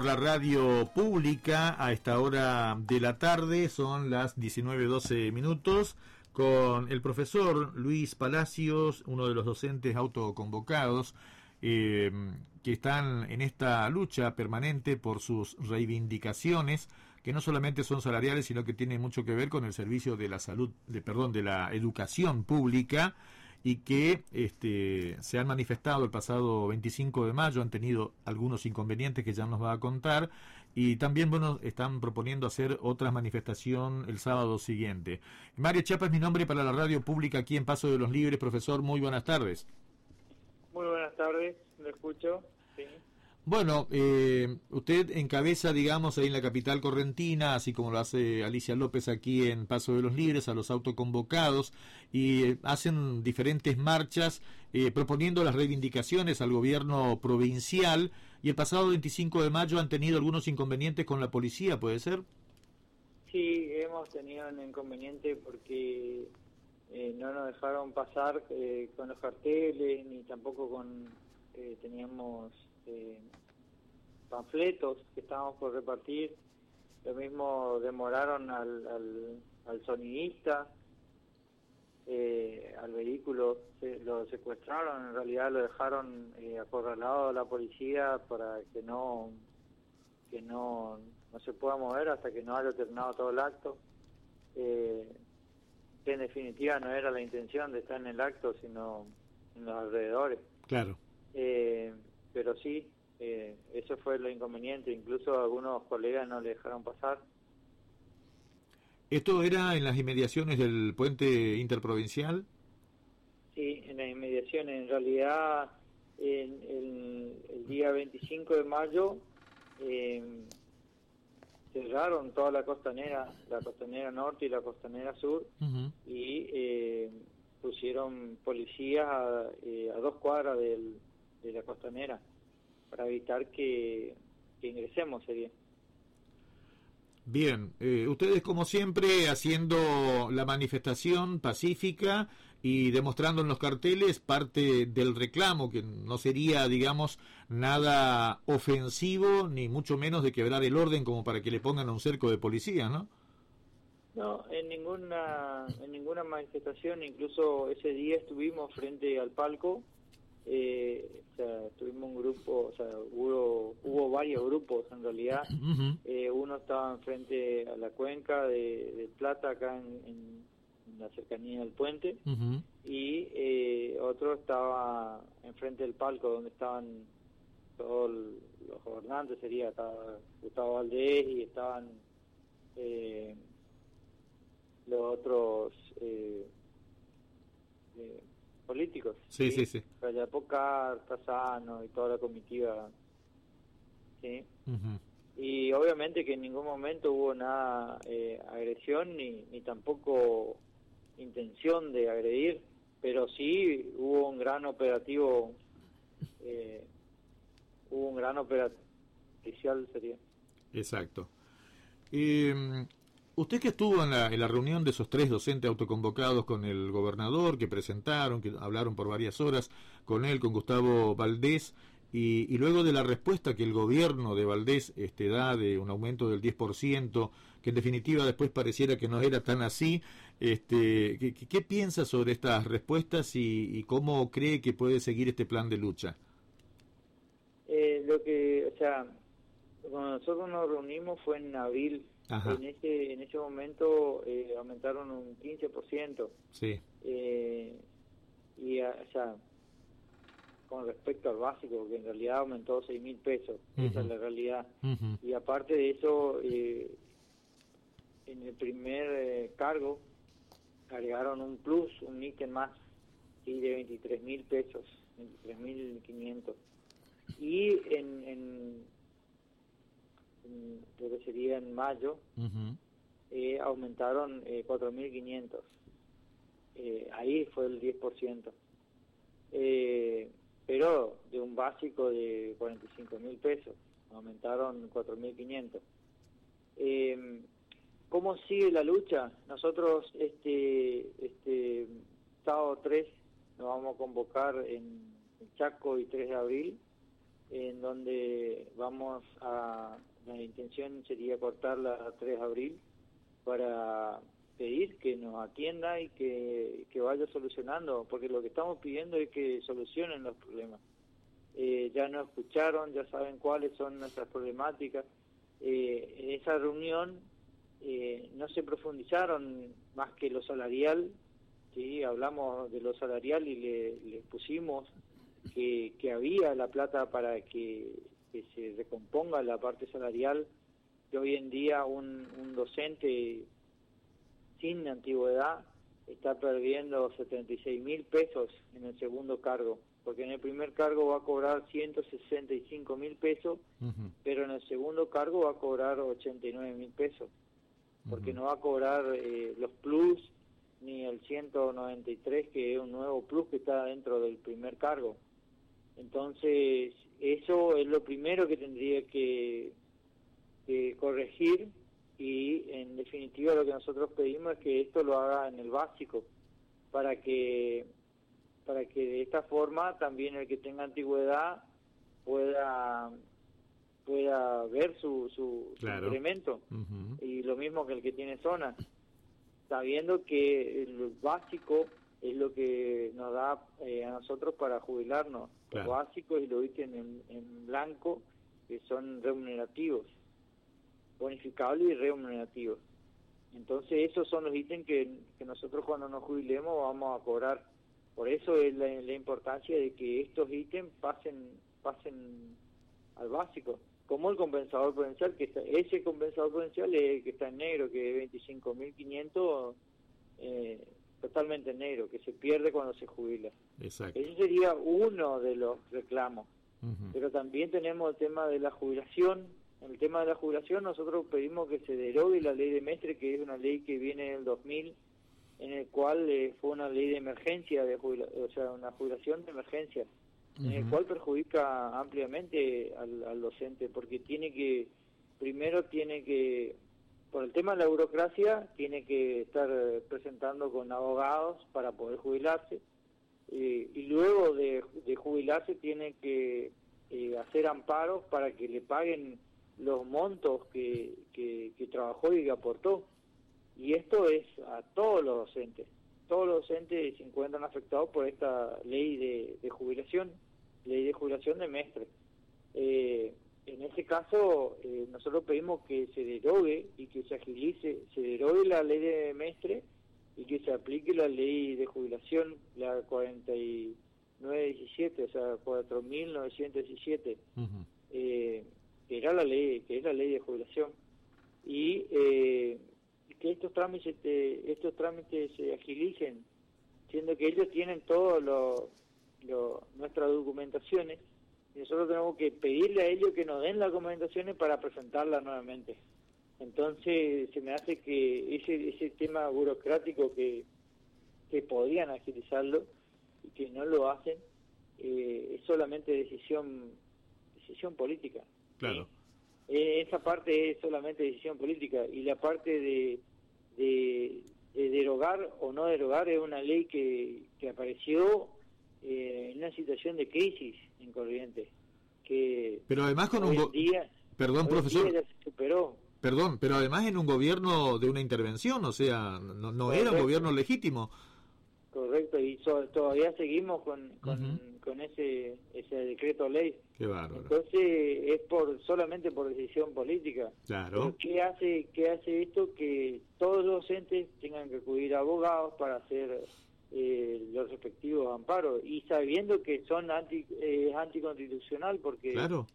la radio pública a esta hora de la tarde, son las 19:12 minutos, con el profesor Luis Palacios, uno de los docentes autoconvocados, que están en esta lucha permanente por sus reivindicaciones, que no solamente son salariales, sino que tienen mucho que ver con el servicio de la salud, de la educación pública, y que se han manifestado el pasado 25 de mayo, han tenido algunos inconvenientes que ya nos va a contar, y también, bueno, están proponiendo hacer otra manifestación el sábado siguiente. Mario Chapa es mi nombre para la radio pública aquí en Paso de los Libres. Profesor, muy buenas tardes. Muy buenas tardes, lo escucho, sí. Bueno, usted encabeza, digamos, ahí en la capital correntina, así como lo hace Alicia López aquí en Paso de los Libres, a los autoconvocados, y hacen diferentes marchas proponiendo las reivindicaciones al gobierno provincial, y el pasado 25 de mayo han tenido algunos inconvenientes con la policía, ¿puede ser? Sí, hemos tenido un inconveniente porque no nos dejaron pasar con los carteles, ni tampoco teníamos panfletos que estábamos por repartir. Lo mismo demoraron al sonidista, al vehículo lo secuestraron, en realidad lo dejaron acorralado a la policía para que no se pueda mover hasta que no haya terminado todo el acto, que en definitiva no era la intención de estar en el acto, sino en los alrededores. Claro. Pero sí, eso fue lo inconveniente, incluso algunos colegas no le dejaron pasar. ¿Esto era en las inmediaciones del puente interprovincial? Sí, en las inmediaciones. En realidad, el día 25 de mayo cerraron toda la costanera norte y la costanera sur, uh-huh. Y pusieron policías a 2 cuadras de la costanera para evitar que ingresemos, sería. Bien, ustedes como siempre haciendo la manifestación pacífica y demostrando en los carteles parte del reclamo, que no sería, digamos, nada ofensivo, ni mucho menos de quebrar el orden como para que le pongan a un cerco de policía, ¿no? No, en ninguna manifestación, incluso ese día estuvimos frente al palco. Tuvimos un grupo, hubo varios grupos en realidad. Uh-huh. Uno estaba enfrente a la cuenca de Plata, acá en la cercanía del puente, uh-huh. Y otro estaba enfrente del palco donde estaban todos los gobernantes, estaba Gustavo Valdés y estaban los otros políticos, sí. Callapocar, Tazano y toda la comitiva, sí. Uh-huh. Y obviamente que en ningún momento hubo nada agresión ni tampoco intención de agredir, pero sí hubo un gran operativo, policial, sería. Exacto. Usted que estuvo en la reunión de esos 3 docentes autoconvocados con el gobernador, que presentaron, que hablaron por varias horas con él, con Gustavo Valdés, y luego de la respuesta que el gobierno de Valdés da de un aumento del 10%, que en definitiva después pareciera que no era tan así, ¿qué piensa sobre estas respuestas y cómo cree que puede seguir este plan de lucha? Cuando nosotros nos reunimos fue en abril. Ajá. En ese momento aumentaron un 15%. Sí. Con respecto al básico, que en realidad aumentó 6.000 pesos. Uh-huh. Esa es la realidad. Uh-huh. Y aparte de eso, en el primer cargo agregaron un plus, un ítem más, ¿sí? De 23.000 pesos, 23.500. Y lo que sería en mayo, uh-huh. Aumentaron 4.500. Ahí fue el 10%. Pero de un básico de 45.000 pesos, aumentaron 4.500. ¿Cómo sigue la lucha? Nosotros sábado 3 nos vamos a convocar en Chaco y 3 de abril en donde la intención sería cortarla a 3 de abril para pedir que nos atienda y que vaya solucionando, porque lo que estamos pidiendo es que solucionen los problemas. Ya nos escucharon, ya saben cuáles son nuestras problemáticas. En esa reunión no se profundizaron más que lo salarial, ¿sí? Hablamos de lo salarial y le pusimos que había la plata para que se recomponga la parte salarial, que hoy en día un docente sin antigüedad está perdiendo 76.000 pesos en el segundo cargo, porque en el primer cargo va a cobrar 165.000 pesos, pero en el segundo cargo va a cobrar 89.000 pesos, porque no va a cobrar los plus ni el 193, que es un nuevo plus que está dentro del primer cargo. Entonces, eso es lo primero que tendría que corregir, y en definitiva lo que nosotros pedimos es que esto lo haga en el básico, para que de esta forma también el que tenga antigüedad pueda ver su incremento, y lo mismo que el que tiene zona, sabiendo que el básico es lo que nos da a nosotros para jubilarnos. Los básicos y los ítems en blanco, que son remunerativos, bonificables y remunerativos. Entonces esos son los ítems que nosotros cuando nos jubilemos vamos a cobrar. Por eso es la importancia de que estos ítems pasen al básico, como el compensador prudencial, ese compensador prudencial es el que está en negro, que es 25.500, totalmente en negro, que se pierde cuando se jubila. Exacto. Ese sería uno de los reclamos. Pero también tenemos el tema de la jubilación. En el tema de la jubilación nosotros pedimos que se derogue la ley de Mestre, que es una ley que viene del 2000, en el cual fue una ley de emergencia, o sea, una jubilación de emergencia, en el cual perjudica ampliamente al docente, porque primero tiene que, por el tema de la burocracia, tiene que estar presentando con abogados para poder jubilarse, y luego de jubilarse tiene que hacer amparos para que le paguen los montos que trabajó y que aportó. Y esto es a todos los docentes. Todos los docentes se encuentran afectados por esta ley de jubilación, ley de jubilación de Mestre. En este caso, nosotros pedimos que se derogue y que se agilice, se derogue la ley de Mestre y que se aplique la ley de jubilación, la 4917, o sea, 4.917, que es la ley de jubilación. Y que estos trámites se agilicen, siendo que ellos tienen todas nuestras documentaciones, y nosotros tenemos que pedirle a ellos que nos den las documentaciones para presentarlas nuevamente. Entonces se me hace que ese tema burocrático que podrían agilizarlo y que no lo hacen, es solamente decisión política. Claro. Esa parte es solamente decisión política, y la parte de derogar o no derogar es una ley que apareció en una situación de crisis en Corrientes, que pero además con perdón, profesor, ya se superó. Perdón, pero además en un gobierno de una intervención, o sea, no era un gobierno legítimo. Correcto, y todavía seguimos con ese decreto ley. Qué bárbaro. Entonces es solamente por decisión política. Claro. Pero ¿qué hace esto? Que todos los docentes tengan que acudir a abogados para hacer los respectivos amparos, y sabiendo que son anticonstitucional, porque claro.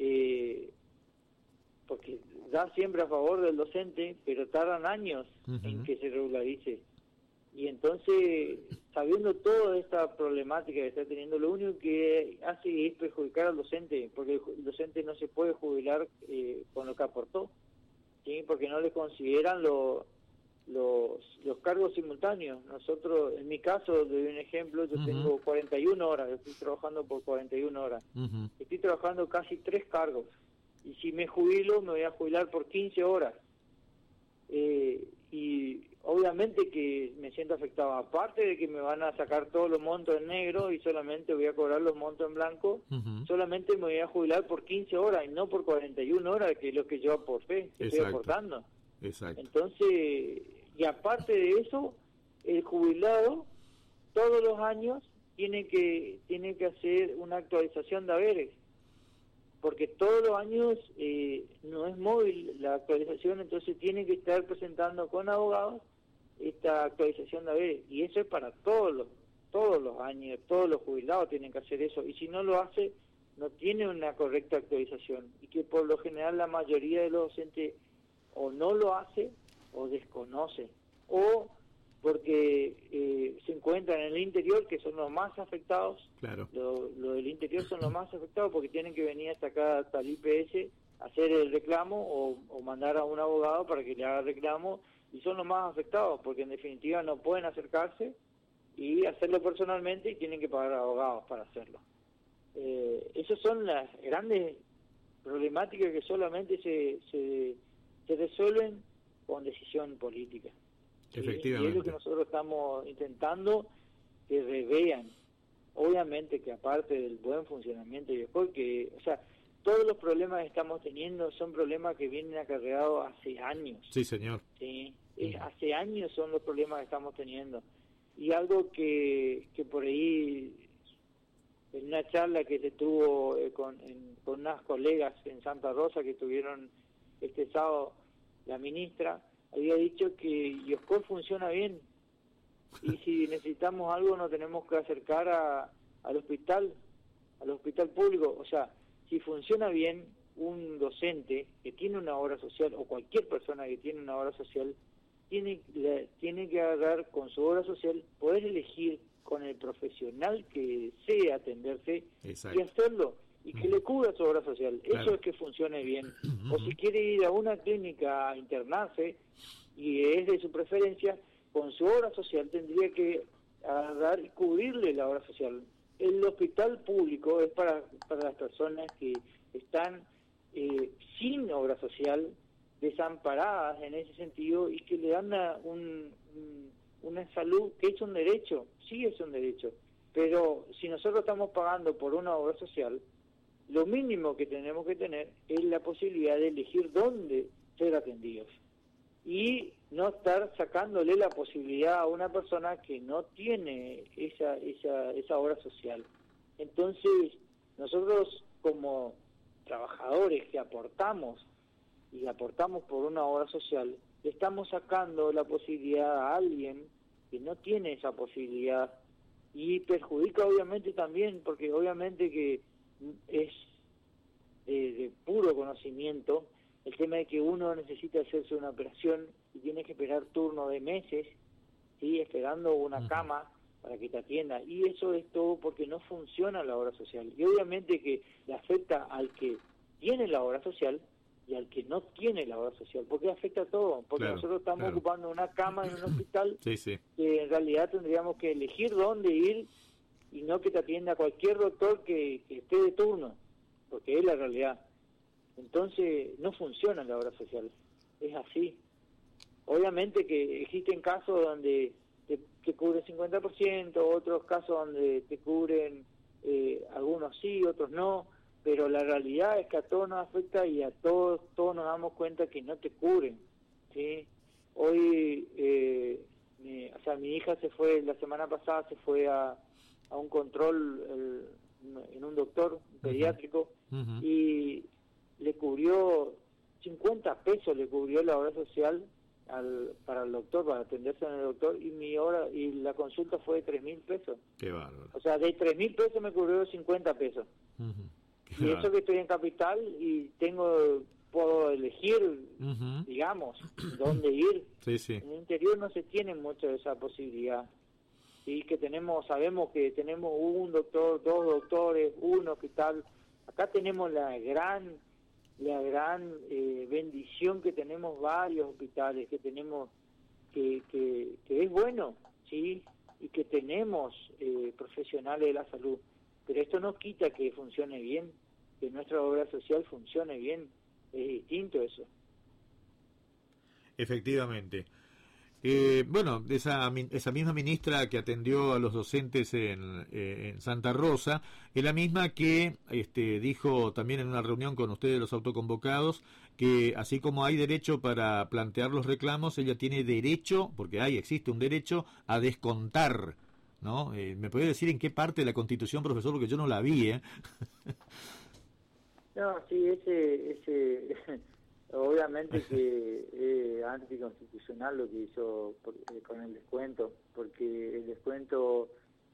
Porque da siempre a favor del docente, pero tardan años en que se regularice. Y entonces, sabiendo toda esta problemática que está teniendo, lo único que hace es perjudicar al docente, porque el docente no se puede jubilar con lo que aportó, ¿sí? Porque no le consideran los cargos simultáneos. Nosotros, en mi caso, le doy un ejemplo, yo tengo 41 horas, estoy trabajando por 41 horas. Estoy trabajando casi 3 cargos. Y si me jubilo, me voy a jubilar por 15 horas. Y y obviamente que me siento afectado, aparte de que me van a sacar todos los montos en negro y solamente voy a cobrar los montos en blanco. Solamente me voy a jubilar por 15 horas y no por 41 horas, que es lo que yo aporté, estoy aportando. Exacto. Entonces, y aparte de eso, el jubilado todos los años tiene que hacer una actualización de haberes, porque todos los años no es móvil la actualización, entonces tiene que estar presentando con abogados esta actualización de haberes, y eso es para todos los años, todos los jubilados tienen que hacer eso, y si no lo hace, no tiene una correcta actualización, y que por lo general la mayoría de los docentes o no lo hace o desconoce, o porque se encuentran en el interior, que son los más afectados. Claro. Lo del interior son los más afectados porque tienen que venir hasta acá, hasta el IPS, hacer el reclamo o mandar a un abogado para que le haga el reclamo, y son los más afectados porque en definitiva no pueden acercarse y hacerlo personalmente, y tienen que pagar abogados para hacerlo. Esas son las grandes problemáticas que solamente se resuelven con decisión política. Efectivamente. Y es lo que nosotros estamos intentando que revean. Obviamente que aparte del buen funcionamiento de ESCOL, que, o sea, todos los problemas que estamos teniendo son problemas que vienen acarreados hace años. Sí, señor. Sí, hace años son los problemas que estamos teniendo. Y algo que por ahí, en una charla que se tuvo con unas colegas en Santa Rosa que estuvieron este sábado, la ministra había dicho que IOSCOL funciona bien, y si necesitamos algo nos tenemos que acercar al hospital público. O sea, si funciona bien, un docente que tiene una obra social, o cualquier persona que tiene una obra social, tiene que agarrar con su obra social, poder elegir con el profesional que desee atenderse. Exacto. Y hacerlo, y que le cubra su obra social. Claro. Eso es que funcione bien. O si quiere ir a una clínica a internarse, y es de su preferencia, con su obra social tendría que agarrar y cubrirle la obra social. El hospital público es para las personas que están sin obra social, desamparadas en ese sentido, y que le dan una salud que es un derecho, sí es un derecho, pero si nosotros estamos pagando por una obra social, lo mínimo que tenemos que tener es la posibilidad de elegir dónde ser atendidos, y no estar sacándole la posibilidad a una persona que no tiene esa obra social. Entonces, nosotros como trabajadores que aportamos, y aportamos por una obra social, le estamos sacando la posibilidad a alguien que no tiene esa posibilidad, y perjudica obviamente también, porque obviamente que es de puro conocimiento el tema de que uno necesita hacerse una operación y tiene que esperar turno de meses, ¿sí?, esperando una cama para que te atienda, y eso es todo porque no funciona la obra social, y obviamente que le afecta al que tiene la obra social y al que no tiene la obra social, porque afecta a todo, porque claro, nosotros estamos ocupando una cama en un hospital que en realidad tendríamos que elegir dónde ir, y no que te atienda cualquier doctor que esté de turno, porque es la realidad. Entonces no funciona la obra social, es así. Obviamente que existen casos donde te cubre 50%, otros casos donde te cubren algunos sí, otros no, pero la realidad es que a todos nos afecta, y a todos nos damos cuenta que no te cubren, ¿sí? Hoy, mi hija se fue, la semana pasada se fue a un control en un doctor pediátrico, y le cubrió 50 pesos, le cubrió la obra social para el doctor, para atenderse en el doctor, y la consulta fue de 3.000 pesos. Qué bárbaro. O sea, de 3.000 pesos me cubrió 50 pesos. Y eso que estoy en Capital y puedo elegir, digamos, dónde ir. En el interior no se tiene mucho de esa posibilidad. Sí, que sabemos que tenemos un doctor, dos doctores, un hospital. Acá tenemos la gran bendición que tenemos varios hospitales, que tenemos que es bueno, sí, y que tenemos profesionales de la salud, pero esto no quita que funcione bien, que nuestra obra social funcione bien, es distinto eso. Efectivamente. Bueno, esa misma ministra que atendió a los docentes en Santa Rosa es la misma que dijo también en una reunión con ustedes los autoconvocados que así como hay derecho para plantear los reclamos, ella tiene derecho, porque existe un derecho a descontar, ¿no? ¿Me puede decir en qué parte de la Constitución, profesor? Porque yo no la vi, ¿eh? No, sí, ese obviamente que es anticonstitucional lo que hizo con el descuento, porque el descuento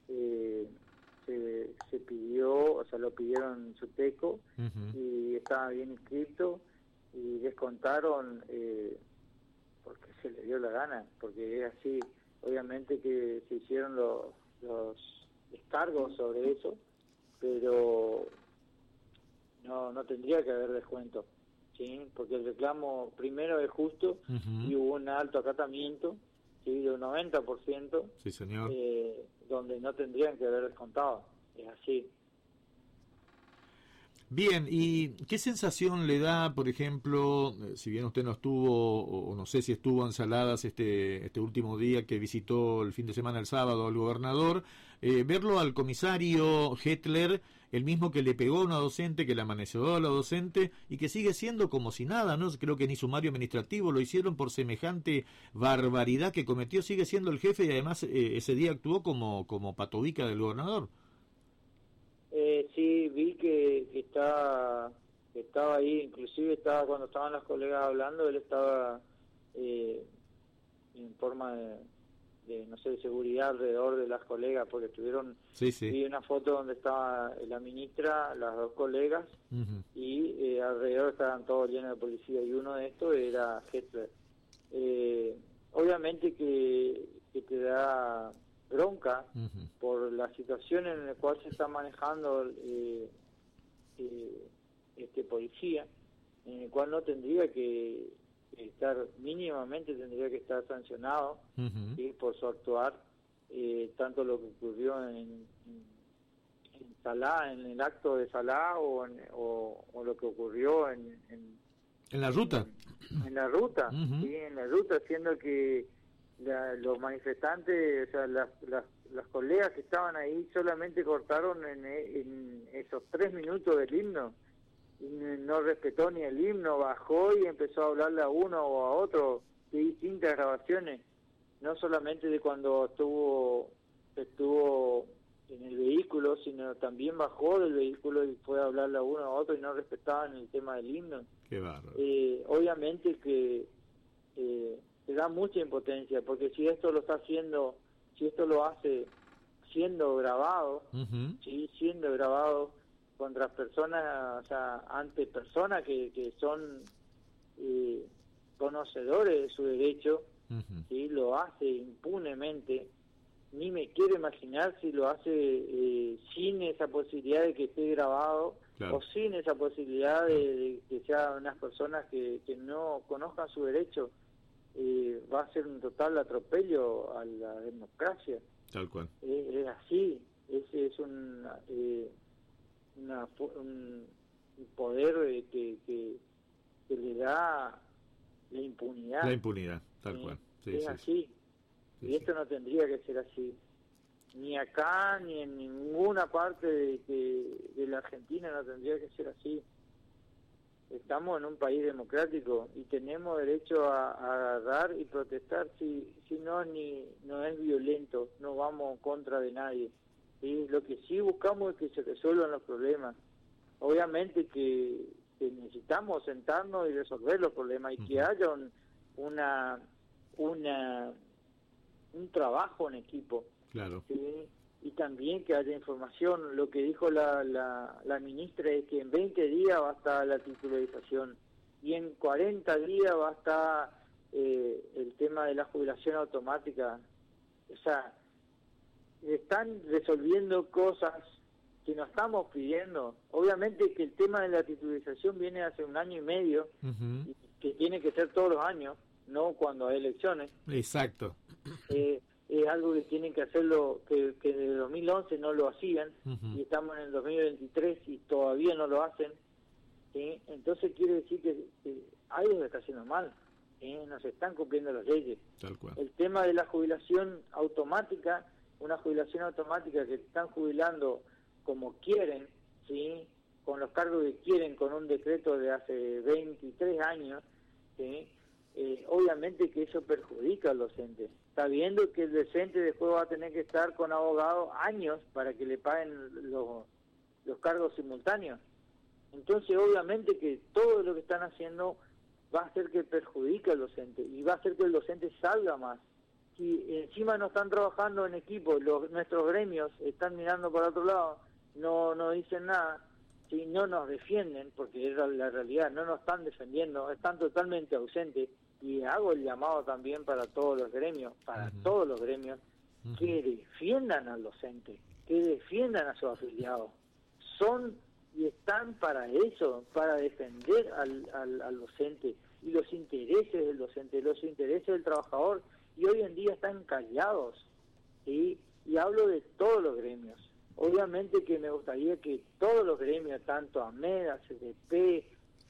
se pidió, o sea, lo pidieron en Suteco y estaba bien inscrito y descontaron porque se le dio la gana, porque es así. Obviamente que se hicieron los descargos sobre eso, pero no tendría que haber descuento, ¿sí? Porque el reclamo primero es justo y hubo un alto acatamiento, ¿sí? De un 90%, sí, señor. Donde no tendrían que haber descontado, es así. Bien, ¿y qué sensación le da, por ejemplo, si bien usted no estuvo, o no sé si estuvo en Saladas este último día que visitó el fin de semana, el sábado, al gobernador, verlo al comisario Hetler, el mismo que le pegó a una docente, que le amaneció a la docente, y que sigue siendo como si nada, ¿no? Creo que ni sumario administrativo lo hicieron por semejante barbaridad que cometió, sigue siendo el jefe y además ese día actuó como patobica del gobernador. Sí, vi que estaba ahí, inclusive estaba cuando estaban los colegas hablando, él estaba en forma de no sé, de seguridad alrededor de las colegas, porque estuvieron, vi una foto donde estaba la ministra, las dos colegas, y alrededor estaban todos llenos de policía, y uno de estos era Hetler. Obviamente que te da bronca por la situación en la cual se está manejando este policía, en el cual no tendría que estar, mínimamente tendría que estar sancionado, ¿sí? Por su actuar, tanto lo que ocurrió en Salá, en el acto de Salá, o lo que ocurrió en la ruta. En la ruta, sí, en la ruta, siendo que los manifestantes, o sea, las colegas que estaban ahí solamente cortaron en esos 3 minutos del himno, y no respetó ni el himno, bajó y empezó a hablarle a uno o a otro, de distintas grabaciones, no solamente de cuando estuvo en el vehículo, sino también bajó del vehículo y fue a hablarle a uno a otro y no respetaban el tema del himno. Qué bárbaro. Obviamente que te da mucha impotencia, porque si esto lo hace siendo grabado, ¿sí? Siendo grabado contra personas, o sea, ante personas que son conocedores de su derecho, ¿sí? Lo hace impunemente. Ni me quiero imaginar si lo hace sin esa posibilidad de que esté grabado, claro, o sin esa posibilidad de que sean unas personas que no conozcan su derecho. Va a ser un total atropello a la democracia. Tal cual. Es así. Ese es un poder que le da la impunidad. La impunidad, tal cual. Sí, es así. Y esto no tendría que ser así. Ni acá, ni en ninguna parte de la Argentina no tendría que ser así. Estamos en un país democrático y tenemos derecho a agarrar y protestar si no es violento, no vamos en contra de nadie. ¿Sí? Lo que sí buscamos es que se resuelvan los problemas. Obviamente que necesitamos sentarnos y resolver los problemas, y que haya un trabajo en equipo. Claro. ¿Sí? Y también que haya información. Lo que dijo la ministra es que en 20 días va a estar la titularización y en 40 días va a estar el tema de la jubilación automática. O sea, están resolviendo cosas que nos estamos pidiendo. Obviamente que el tema de la titularización viene hace 1 año y medio, y que tiene que ser todos los años, no cuando hay elecciones. Exacto. Es algo que tienen que hacerlo, que desde 2011 no lo hacían, y estamos en el 2023 y todavía no lo hacen, ¿sí? Entonces quiere decir que algo se está haciendo mal, no se están cumpliendo las leyes. Tal cual. El tema de la jubilación automática, una jubilación automática que están jubilando como quieren, ¿sí? Con los cargos que quieren, con un decreto de hace 23 años, ¿sí? Obviamente que eso perjudica al docente. Está viendo que el docente después va a tener que estar con abogados años para que le paguen los cargos simultáneos. Entonces, obviamente que todo lo que están haciendo va a hacer que perjudique al docente y va a hacer que el docente salga más. Si encima no están trabajando en equipo, nuestros gremios están mirando para otro lado, no dicen nada, si no nos defienden, porque es la realidad, no nos están defendiendo, están totalmente ausentes. Y hago el llamado también para todos los gremios, todos los gremios, que defiendan al docente, que defiendan a sus afiliados. Son y están para eso, para defender al docente y los intereses del docente, los intereses del trabajador, y hoy en día están callados, ¿sí? Y hablo de todos los gremios. Obviamente que me gustaría que todos los gremios, tanto AMED, CDP,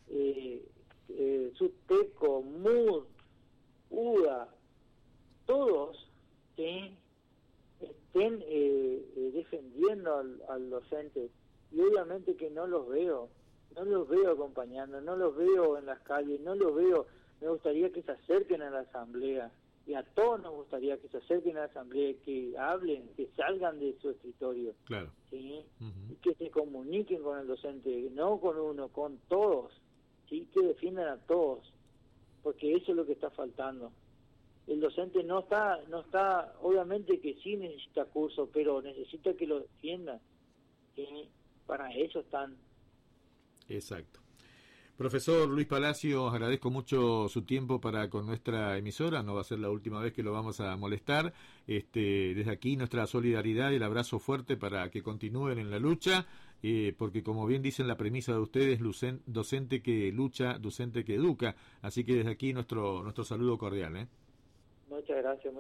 SUTECO, MUD, UDA, todos, ¿sí? Estén defendiendo al docente. Y obviamente que no los veo acompañando, no los veo en las calles, no los veo. Me gustaría que se acerquen a la asamblea, y a todos nos gustaría que se acerquen a la asamblea, que hablen, que salgan de su escritorio, claro, ¿sí? Y que se comuniquen con el docente, no con uno, con todos, ¿sí? Que defiendan a todos, porque eso es lo que está faltando. El docente no está, obviamente que sí necesita curso, pero necesita que lo defiendan, ¿sí? Para eso están. Exacto. Profesor Luis Palacios, agradezco mucho su tiempo para con nuestra emisora, no va a ser la última vez que lo vamos a molestar. Desde aquí nuestra solidaridad y el abrazo fuerte para que continúen en la lucha, porque como bien dicen la premisa de ustedes, docente que lucha, docente que educa, así que desde aquí nuestro saludo cordial. Muchas gracias.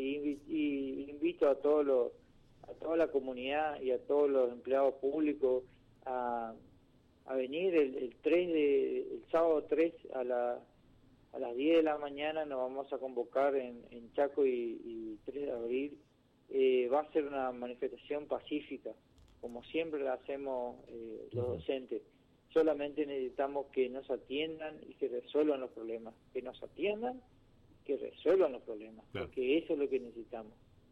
Y invito a toda la comunidad y a todos los empleados públicos a venir el sábado 3 a las 10 de la mañana. Nos vamos a convocar en Chaco y 3 de abril. Va a ser una manifestación pacífica, como siempre la hacemos los docentes. Solamente necesitamos que nos atiendan y que resuelvan los problemas. Que nos atiendan, que resuelvan los problemas, claro. Porque eso es lo que necesitamos.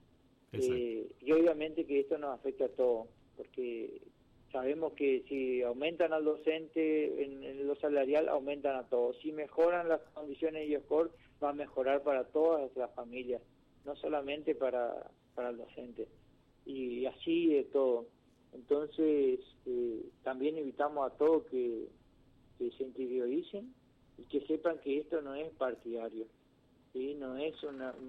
Y obviamente que esto nos afecta a todos, porque sabemos que si aumentan al docente en lo salarial, aumentan a todos. Si mejoran las condiciones de IOSCOR, va a mejorar para todas las familias, no solamente para el docente. Y así de todo. Entonces, también invitamos a todos que se interioricen y que sepan que esto no es partidario, ¿sí? No es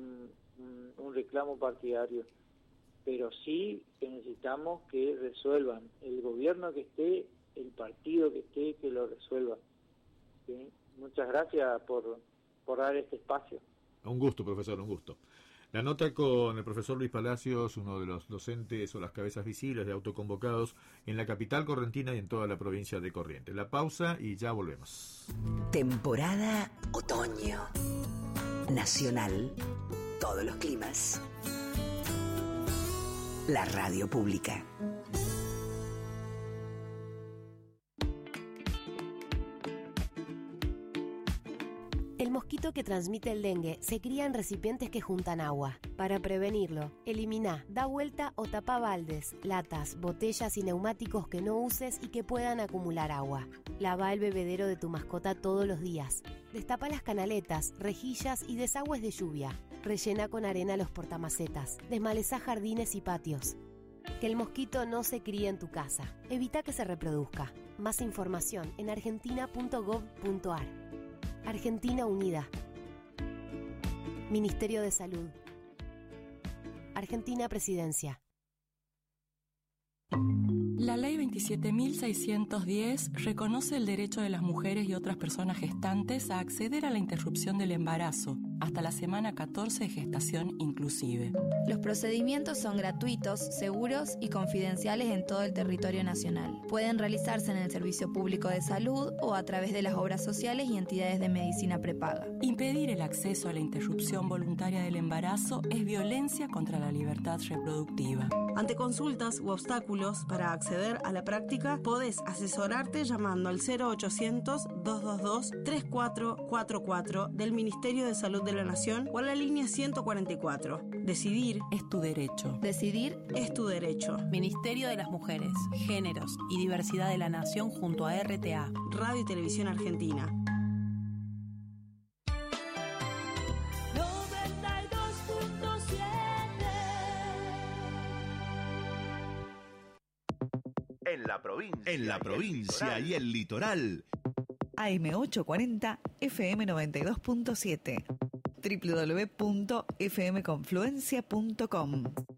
un reclamo partidario, pero sí que necesitamos que resuelvan, el gobierno que esté, el partido que esté, que lo resuelva, ¿sí? Muchas gracias por dar este espacio. Un gusto, profesor, un gusto. La nota con el profesor Luis Palacios, uno de los docentes o las cabezas visibles de autoconvocados en la capital correntina y en toda la provincia de Corrientes. La pausa y ya volvemos. Temporada otoño. Nacional, todos los climas. La radio pública. El mosquito que transmite el dengue se cría en recipientes que juntan agua. Para prevenirlo, elimina, da vuelta o tapa baldes, latas, botellas y neumáticos que no uses y que puedan acumular agua. Lava el bebedero de tu mascota todos los días. Destapa las canaletas, rejillas y desagües de lluvia. Rellena con arena los portamacetas. Desmalezá jardines y patios. Que el mosquito no se críe en tu casa. Evita que se reproduzca. Más información en argentina.gov.ar. Argentina Unida. Ministerio de Salud. Argentina Presidencia. La Ley 27.610 reconoce el derecho de las mujeres y otras personas gestantes a acceder a la interrupción del embarazo hasta la semana 14 de gestación inclusive. Los procedimientos son gratuitos, seguros y confidenciales en todo el territorio nacional. Pueden realizarse en el Servicio Público de Salud o a través de las obras sociales y entidades de medicina prepaga. Impedir el acceso a la interrupción voluntaria del embarazo es violencia contra la libertad reproductiva. Ante consultas u obstáculos para acceder a la práctica, podés asesorarte llamando al 0800-222-3444 del Ministerio de Salud de la Nación o a la línea 144. Decidir es tu derecho. Decidir es tu derecho. Ministerio de las Mujeres, Géneros y Diversidad de la Nación junto a RTA. Radio y Televisión Argentina. En la provincia y el litoral. AM840 FM 92.7 www.fmconfluencia.com